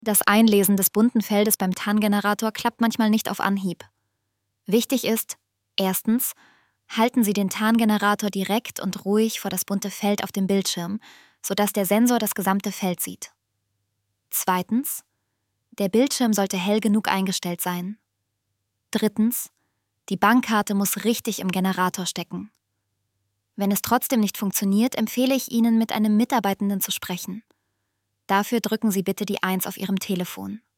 Das Einlesen des bunten Feldes beim TAN-Generator klappt manchmal nicht auf Anhieb. Wichtig ist, erstens, halten Sie den TAN-Generator direkt und ruhig vor das bunte Feld auf dem Bildschirm, sodass der Sensor das gesamte Feld sieht. Zweitens, der Bildschirm sollte hell genug eingestellt sein. Drittens, die Bankkarte muss richtig im Generator stecken. Wenn es trotzdem nicht funktioniert, empfehle ich Ihnen, mit einem Mitarbeitenden zu sprechen. Dafür drücken Sie bitte die 1 auf Ihrem Telefon.